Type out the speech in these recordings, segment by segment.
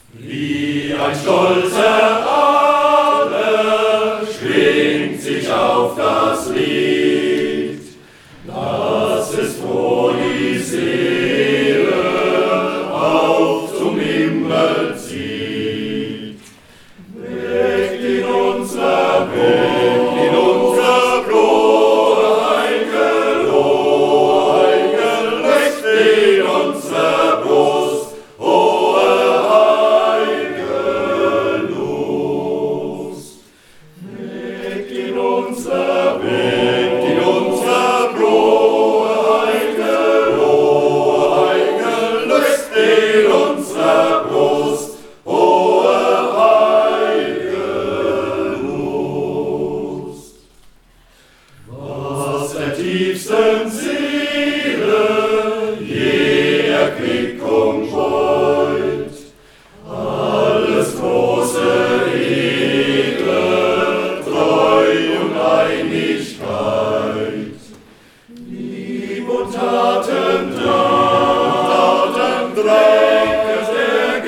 Wie ein stolzer Adler schwingt sich auf das Lied, dass es froh die Seele auf zum Himmel zieht. Weckt in unser Brot, Engel, weckt in unser Brust, Weckt in unser Brot, Engel, löst in unserer Brust, heilige Lust. Was der tiefsten Seele je Erquickung scheut, alles große Einigkeit, Lieb und Tatendrang, der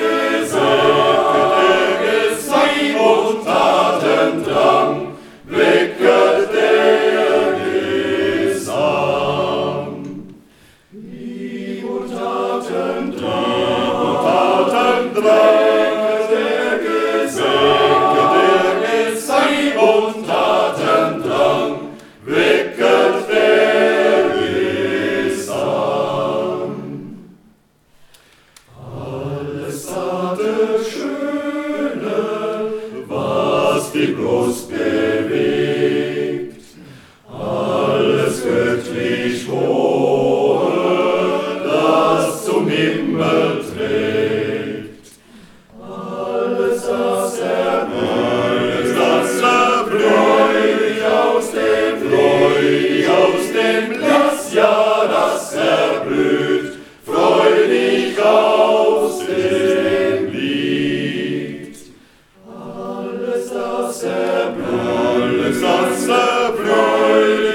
Gesang und Tatendrang, wecket der Gesang. Lieb und Tatendrang, der Gesang und Tatendrang, wecket der Gesang. Alles zarte, Schöne, was die Brust bewegt, alles göttlich Hohe, das zum Himmel trägt, alles das erblüht aus dem Blass, ja, das erblüht, freudig aus dem Lied. Alles das erblüht